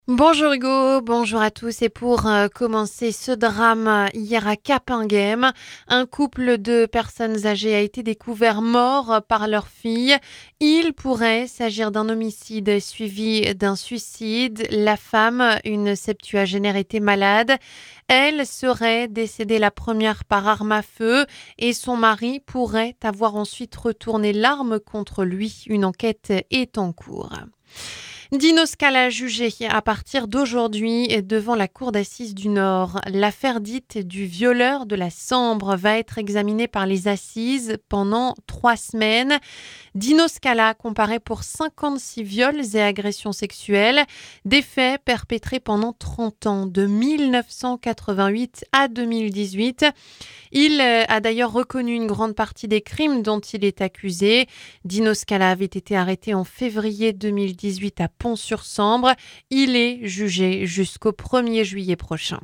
Bonjour Hugo, bonjour à tous. Et pour commencer ce drame hier à Capinghem, un couple de personnes âgées a été découvert mort par leur fille. Il pourrait s'agir d'un homicide suivi d'un suicide. La femme, une septuagénaire, était malade. Elle serait décédée la première par arme à feu et son mari pourrait avoir ensuite retourné l'arme contre lui. Une enquête est en cours. Dino Scala jugé à partir d'aujourd'hui devant la cour d'assises du Nord. L'affaire dite du violeur de la Sambre va être examinée par les assises pendant 3 semaines. Dino Scala comparé pour 56 viols et agressions sexuelles, des faits perpétrés pendant 30 ans, de 1988 à 2018. Il a d'ailleurs reconnu une grande partie des crimes dont il est accusé. Dino Scala avait été arrêté en février 2018 à Pont-sur-Sambre. Il est jugé jusqu'au 1er juillet prochain.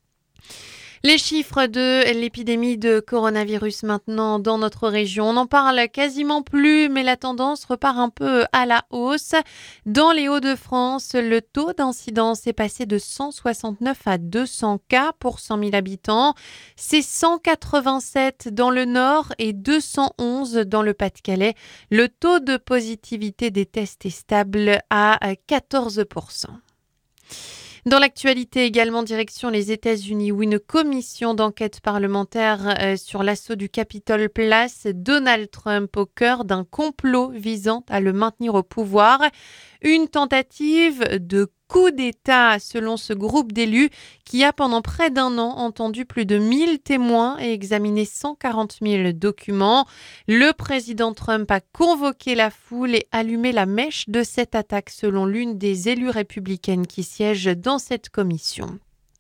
Les chiffres de l'épidémie de coronavirus maintenant dans notre région, on n'en parle quasiment plus, mais la tendance repart un peu à la hausse. Dans les Hauts-de-France, le taux d'incidence est passé de 169 à 200 cas pour 100 000 habitants. C'est 187 dans le Nord et 211 dans le Pas-de-Calais. Le taux de positivité des tests est stable à 14%. Dans l'actualité également, direction les États-Unis où une commission d'enquête parlementaire sur l'assaut du Capitole place Donald Trump au cœur d'un complot visant à le maintenir au pouvoir. Une tentative de coup d'État selon ce groupe d'élus qui a pendant près d'1 an entendu plus de 1000 témoins et examiné 140 000 documents. Le président Trump a convoqué la foule et allumé la mèche de cette attaque selon l'une des élues républicaines qui siège dans cette commission.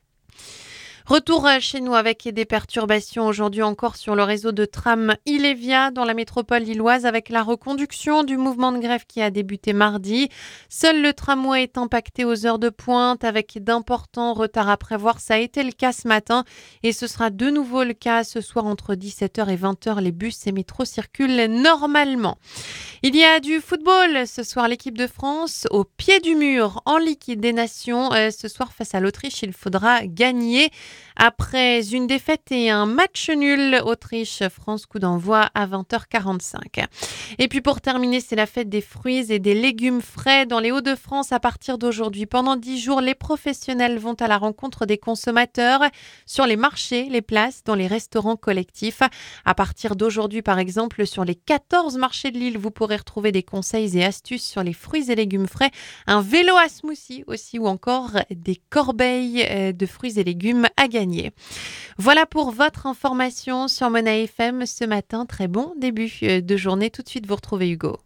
Retour chez nous avec des perturbations aujourd'hui encore sur le réseau de tram Illévia dans la métropole lilloise avec la reconduction du mouvement de grève qui a débuté mardi. Seul le tramway est impacté aux heures de pointe avec d'importants retards à prévoir. Ça a été le cas ce matin et ce sera de nouveau le cas ce soir entre 17h et 20h. Les bus et métros circulent normalement. Il y a du football ce soir. L'équipe de France au pied du mur en Ligue des Nations. Ce soir face à l'Autriche, il faudra gagner. Après une défaite et un match nul, Autriche-France, coup d'envoi à 20h45. Et puis pour terminer, c'est la fête des fruits et des légumes frais dans les Hauts-de-France à partir d'aujourd'hui. Pendant 10 jours, les professionnels vont à la rencontre des consommateurs sur les marchés, les places, dans les restaurants collectifs. À partir d'aujourd'hui, par exemple, sur les 14 marchés de l'île, vous pourrez retrouver des conseils et astuces sur les fruits et légumes frais, un vélo à smoothie aussi ou encore des corbeilles de fruits et légumes à gagner. Voilà pour votre information sur Mona FM ce matin. Très bon début de journée. Tout de suite, vous retrouvez Hugo.